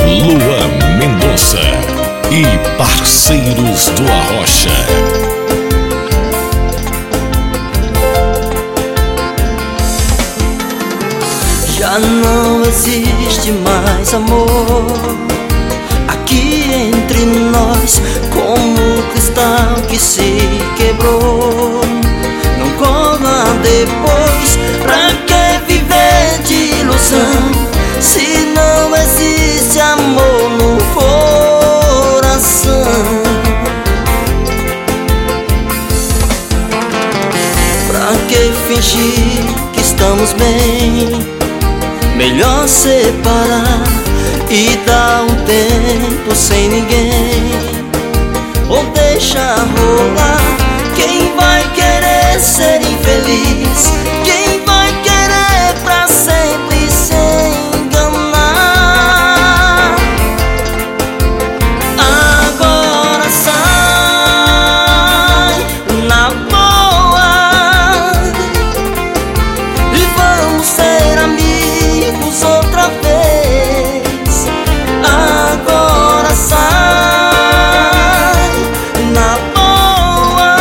Luan Mendonça e Parceiros do Arrocha. Já não existe mais amor aqui entre nós, como o cristal que se quebrou. Não cola depois, pra que viver de ilusão, se não existe amor no coração? Pra que fingir que estamos bem? Melhor separar e dar um tempo sem ninguém, ou deixar rolar. Quem vai querer ser infeliz? Quem vai querer pra sempre se enganar? Agora sai na boa e vamos ser amigos outra vez. Agora sai na boa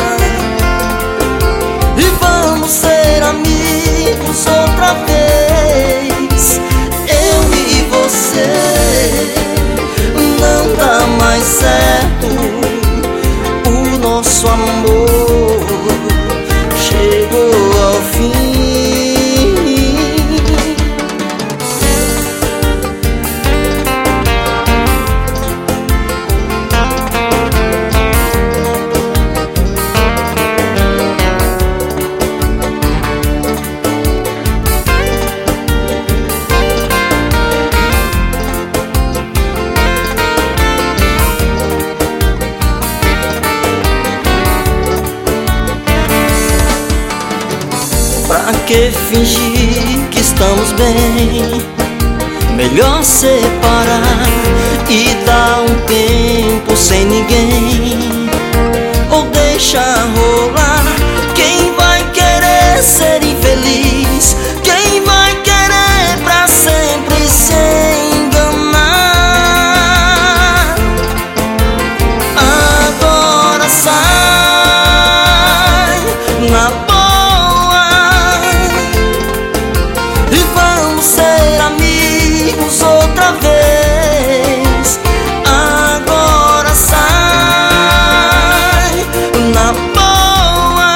e vamos ser amigos outra vez. Eu e você, não dá mais certo. O nosso amor chegou ao fim. Pra que fingir que estamos bem? Melhor separar e dar um tempo sem ninguém, ou deixar rolar. Quem vai querer ser infeliz? Quem vai querer pra sempre se enganar? Agora sai na outra vez. Agora sai na boa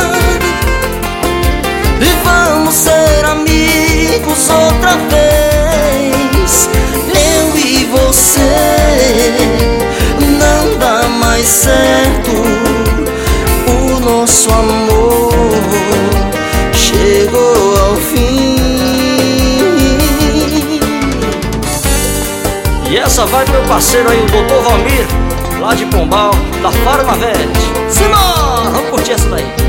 e vamos ser amigos outra vez. Eu e você, não dá mais certo. O nosso amor chegou ao fim. E essa vai pro meu parceiro aí, o Dr. Valmir, lá de Pombal, da Farmavete. Simbora, vamos curtir essa daí.